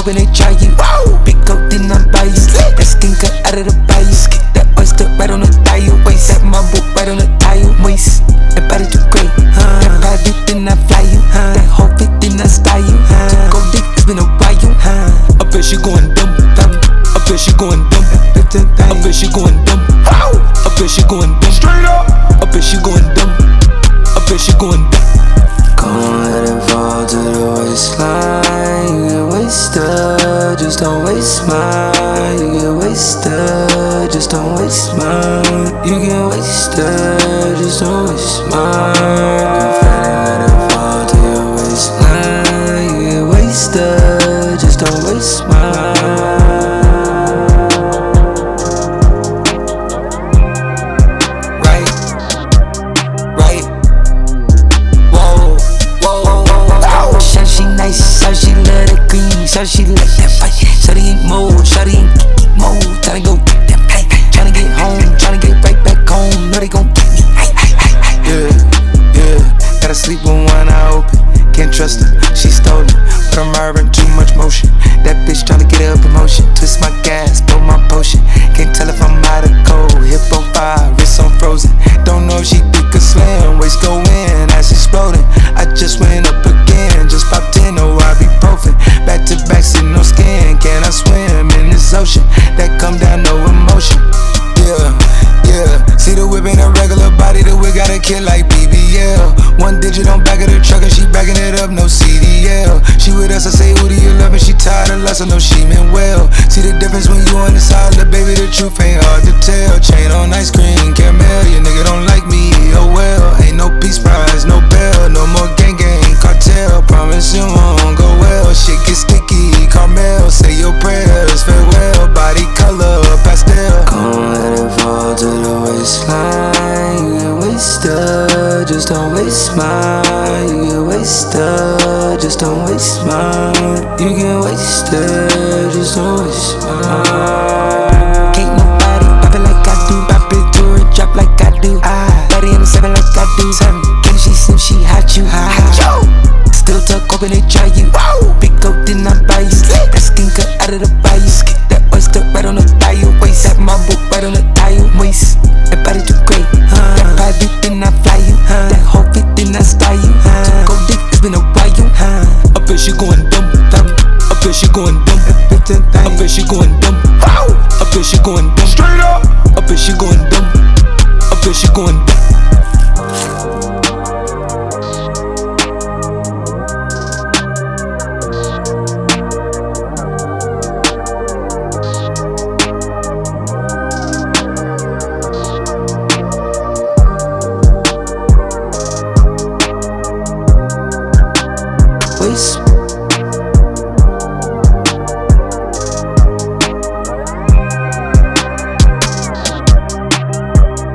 hoping they try you. Big coat, then I buy you. That skin cut out of the bayou. That oyster right on the thigh waist. That marble right on the thigh waist. That body too great. That private, then I fly you. That whole fit, then I style you. Go deep, it's been a while. I bet she going dumb. I bet she going dumb. I bet she going dumb. I bet she going dumb. Straight up. I bet she going dumb. I bet she going dumb. Come let it fall to the waistline. You get wasted, just don't waste mine. You get wasted, just don't waste mine. You get wasted, just don't waste mine. Let it fall to your waistline. You get wasted, just don't waste mine. Shawty, she like that fight. Shawty ain't mold, shawty ain't mold. Tryna go get that fight. Tryna get home, tryna get right back home. Know they gon' get me. Yeah. Gotta sleep with one eye open. Can't trust her, she stolen. But I'm harbing too much motion. That bitch tryna get up in motion. Twist my gas, blow my potion. Can't tell if I'm out of cold. Hip on fire, wrist on frozen. Don't know if she think a slam. Waist go in, ass exploding. I just went up again, just popped in, oh ibuprofen. Back to back, sitting no skin. Can I swim in this ocean? That come down, no emotion. Yeah. See the whip in a regular body, the whip got a kid like BBL. One digit on back of the truck and she backing it up, no CDL. She with us, I say who do you love and she tired of lust, I know she meant well. See the difference when you on the side, the baby, the truth ain't hard to tell. Chain on ice cream, caramel, your nigga don't like me, oh well. Ain't no peace prize, no bell, no more gang cartel. Promise you won't go well, shit get sticky, Carmel, say your prayers, farewell. Body color, pastel. Come let it fall to the waistline. You get wasted, just don't waste mine. You get wasted, just don't waste mine. You get wasted, just don't waste mine. Can't nobody pop it like I do. Pop it to her, drop like I do. Body in the 7 like I do. 7, can she slim, she hot you. Still tuck, hoping they try you. Big coat, then I buy you. That skin cut out of the bayou. That oyster right on the thigh waist. That marble right on the thigh waist. That body too great. That private, then I fly you. That whole fit, then I style you. Go deep, it's been a while. I bet she going dumb. I bet she going dumb. I bet she going dumb. I bet she going dumb. Straight up. I bet she going dumb. I bet she going dumb.